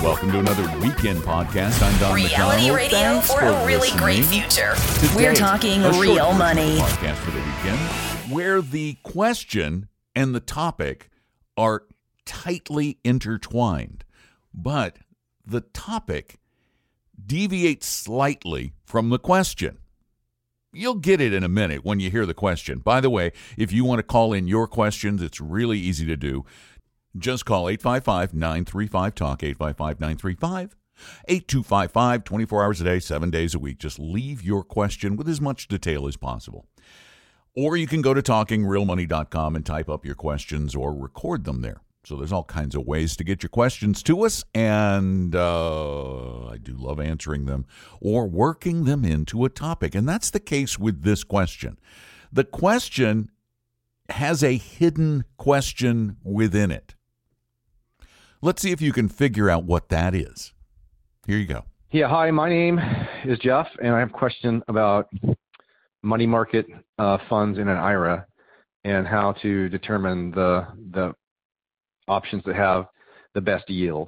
Welcome to another weekend podcast. I'm Don Reality McDonald. radio Thanks for a really listening. great future. Today, We're talking a short real version money. Podcast for the weekend, where the question and the topic are tightly intertwined, but the topic deviates slightly from the question. You'll get it in a minute when you hear the question. By the way, if you want to call in your questions, it's really easy to do. Just call 855-935-TALK, 855-935-8255, 24 hours a day, 7 days a week. Just leave your question with as much detail as possible. Or you can go to talkingrealmoney.com and type up your questions or record them there. So there's all kinds of ways to get your questions to us, and I do love answering them or working them into a topic. And that's the case with this question. The question has a hidden question within it. Let's see if you can figure out what that is. Here you go. Yeah, hi, my name is Jeff, and I have a question about money market funds in an IRA and how to determine the options that have the best yield.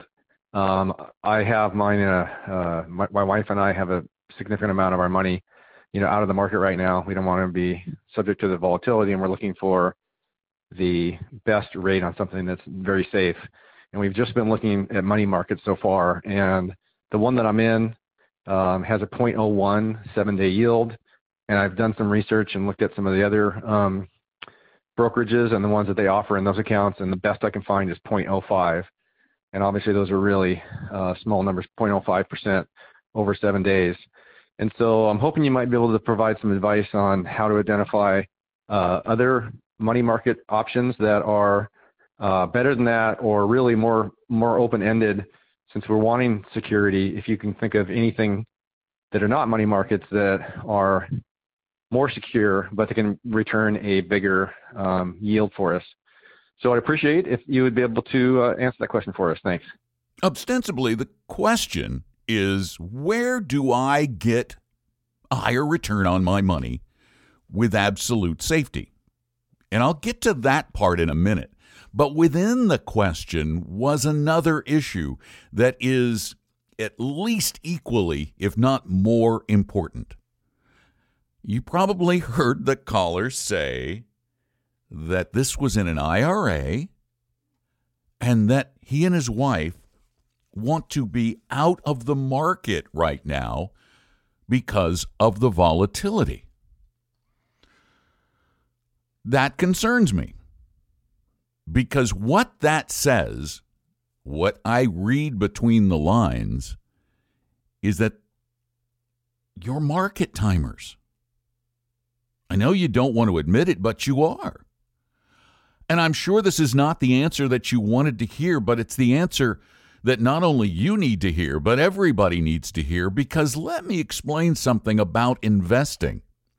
I have mine in my wife and I have a significant amount of our money, out of the market right now. We don't want to be subject to the volatility, and we're looking for the best rate on something that's very safe. And we've just been looking at money markets so far, and the one that I'm in has a 0.01 7-day yield. And I've done some research and looked at some of the other brokerages and the ones that they offer in those accounts, and the best I can find is 0.05. And obviously those are really small numbers, 0.05% over 7 days. And so I'm hoping you might be able to provide some advice on how to identify other money market options that are better than that, or really more open-ended, since we're wanting security. If you can think of anything that are not money markets that are more secure, but they can return a bigger yield for us. So I'd appreciate if you would be able to answer that question for us. Thanks. Ostensibly, the question is, where do I get a higher return on my money with absolute safety? And I'll get to that part in a minute. But within the question was another issue that is at least equally, if not more important. You probably heard the caller say that this was in an IRA and that he and his wife want to be out of the market right now because of the volatility. That concerns me, because what that says, what I read between the lines, is that you're market timers. I know you don't want to admit it, but you are. And I'm sure this is not the answer that you wanted to hear, but it's the answer that not only you need to hear, but everybody needs to hear, because let me explain something about investing.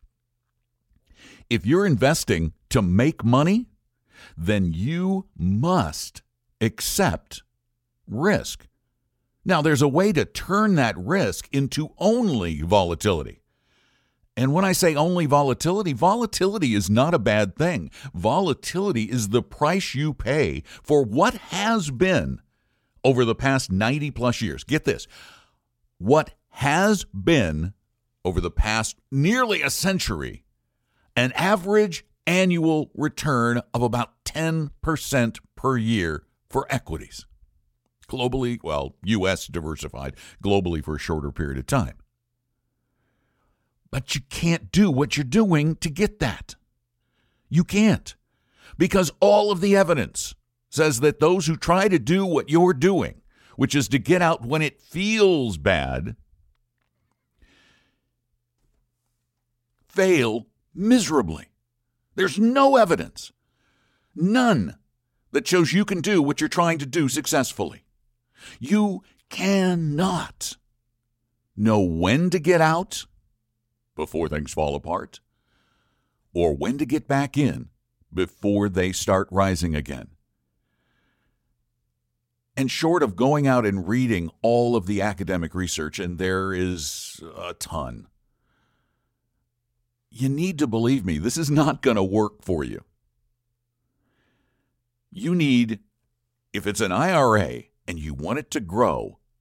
If you're investing to make money, then you must accept risk. Now, there's a way to turn that risk into only volatility. And when I say only volatility, volatility is not a bad thing. Volatility is the price you pay for what has been over the past 90 plus years. Get this. What has been over the past nearly a century, an average annual return of about 10% per year for equities. Globally, well, U.S. diversified, globally for a shorter period of time. But you can't do what you're doing to get that. You can't. Because all of the evidence says that those who try to do what you're doing, which is to get out when it feels bad, fail miserably. There's no evidence, none, that shows you can do what you're trying to do successfully. You cannot know when to get out before things fall apart, or when to get back in before they start rising again. And short of going out and reading all of the academic research, and there is a ton, you need to believe me, this is not going to work for you. You need, if it's an IRA and you want it to grow,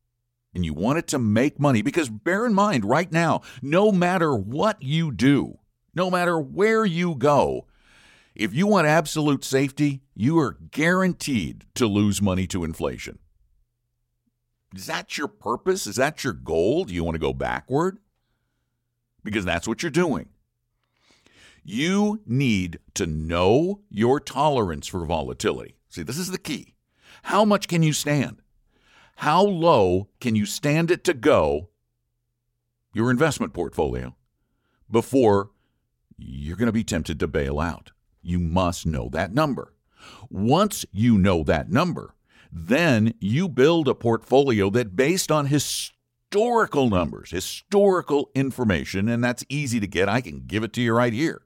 and you want it to make money, because bear in mind right now, no matter what you do, no matter where you go, if you want absolute safety, you are guaranteed to lose money to inflation. Is that your purpose? Is that your goal? Do you want to go backward? Because that's what you're doing. You need to know your tolerance for volatility. See, this is the key. How much can you stand? How low can you stand it to go, your investment portfolio, before you're going to be tempted to bail out? You must know that number. Once you know that number, then you build a portfolio that, based on historical numbers, historical information, and that's easy to get, I can give it to you right here,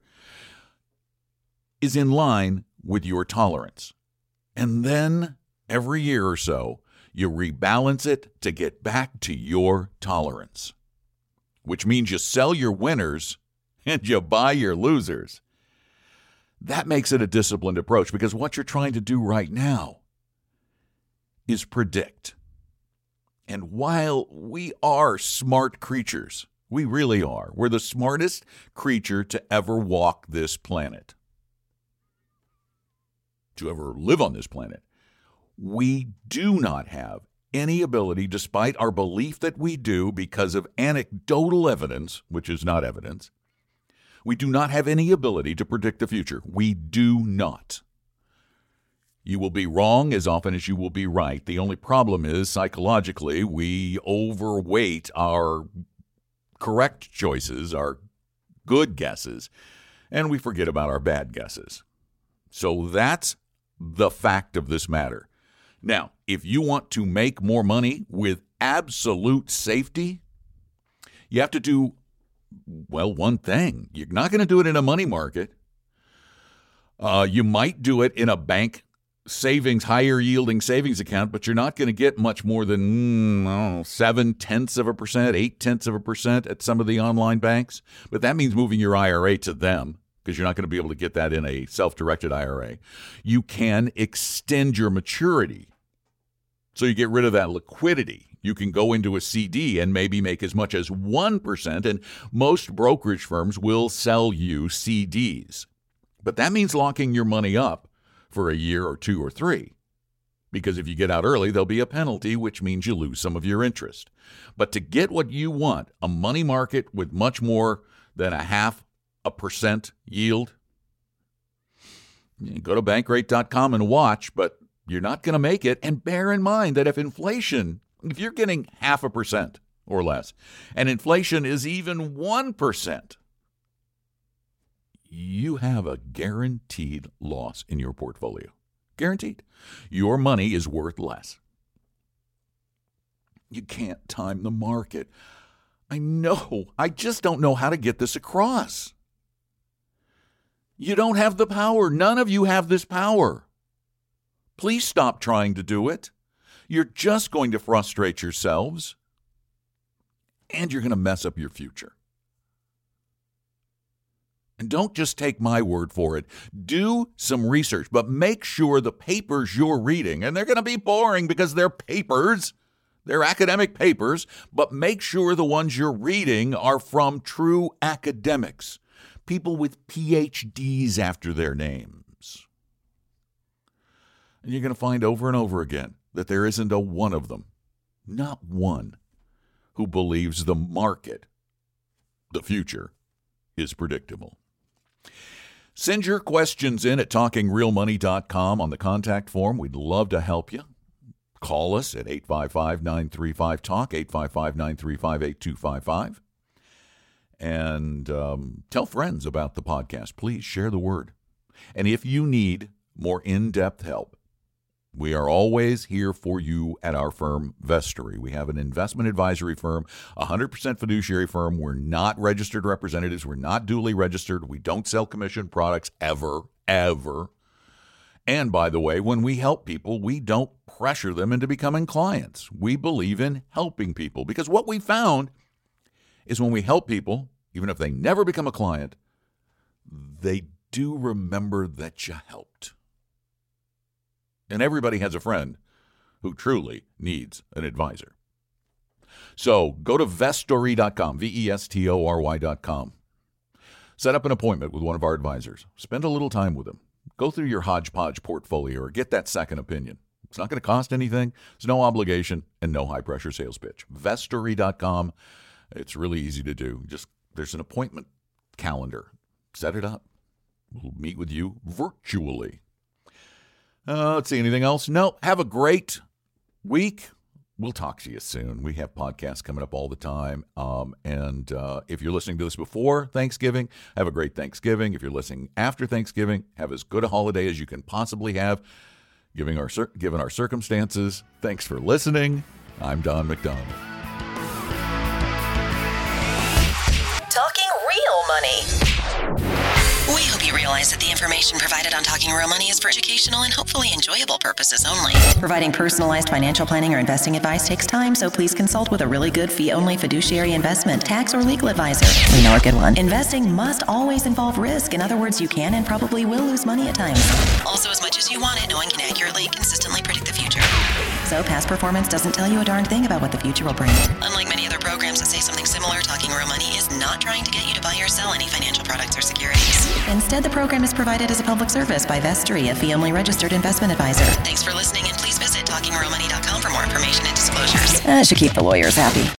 is in line with your tolerance. And then every year or so, you rebalance it to get back to your tolerance, which means you sell your winners and you buy your losers. That makes it a disciplined approach, because what you're trying to do right now is predict. And while we are smart creatures, we really are, we're the smartest creature to ever walk this planet, to ever live on this planet, we do not have any ability, despite our belief that we do because of anecdotal evidence, which is not evidence, we do not have any ability to predict the future. We do not. You will be wrong as often as you will be right. The only problem is, psychologically, we overweight our correct choices, our good guesses, and we forget about our bad guesses. So that's the fact of this matter. Now, if you want to make more money with absolute safety, you have to do, well, one thing. You're not going to do it in a money market. You might do it in a bank savings, higher yielding savings account, but you're not going to get much more than 0.7%, 0.8% at some of the online banks. But that means moving your IRA to them, because you're not going to be able to get that in a self-directed IRA. You can extend your maturity, so you get rid of that liquidity. You can go into a CD and maybe make as much as 1%, and most brokerage firms will sell you CDs. But that means locking your money up for a year or two or three, because if you get out early, there'll be a penalty, which means you lose some of your interest. But to get what you want, a money market with much more than 0.5% yield, you go to Bankrate.com and watch, but you're not going to make it. And bear in mind that if you're getting 0.5% or less, and inflation is even 1%, you have a guaranteed loss in your portfolio. Guaranteed. Your money is worth less. You can't time the market. I know. I just don't know how to get this across. You don't have the power. None of you have this power. Please stop trying to do it. You're just going to frustrate yourselves, and you're going to mess up your future. And don't just take my word for it. Do some research, but make sure the papers you're reading, and they're going to be boring because they're papers, they're academic papers, but make sure the ones you're reading are from true academics, people with PhDs after their names. And you're going to find over and over again that there isn't a one of them, not one, who believes the market, the future, is predictable. Send your questions in at talkingrealmoney.com on the contact form. We'd love to help you. Call us at 855-935-TALK, 855-935-8255. And tell friends about the podcast. Please share the word. And if you need more in-depth help, we are always here for you at our firm, Vestory. We have an investment advisory firm, 100% fiduciary firm. We're not registered representatives. We're not duly registered. We don't sell commission products ever. And by the way, when we help people, we don't pressure them into becoming clients. We believe in helping people, because what we found is when we help people, even if they never become a client, they do remember that you helped. And everybody has a friend who truly needs an advisor. So go to vestory.com, vestory.com. Set up an appointment with one of our advisors. Spend a little time with them. Go through your hodgepodge portfolio or get that second opinion. It's not going to cost anything. There's no obligation and no high-pressure sales pitch. Vestory.com. It's really easy to do. There's an appointment calendar. Set it up. We'll meet with you virtually. Let's see, anything else? No. Have a great week. We'll talk to you soon. We have podcasts coming up all the time. And if you're listening to this before Thanksgiving, have a great Thanksgiving. If you're listening after Thanksgiving, have as good a holiday as you can possibly have, given our circumstances. Thanks for listening. I'm Don McDonald. Talking Real Money. We hope you realize that the information provided on Talking Real Money is for educational and hopefully enjoyable purposes only. Providing personalized financial planning or investing advice takes time, so please consult with a really good fee-only fiduciary investment, tax, or legal advisor. We know a good one. Investing must always involve risk. In other words, you can and probably will lose money at times. Also, as much as you want it, no one can accurately, consistently predict the future. So past performance doesn't tell you a darn thing about what the future will bring. Unlike many other programs that say something similar, Talking Real Money is not trying to get you to buy or sell any financial products or securities. Instead, the program is provided as a public service by Vestory, a fee-only registered investment advisor. Thanks for listening, and please visit TalkingRealMoney.com for more information and disclosures. That should keep the lawyers happy.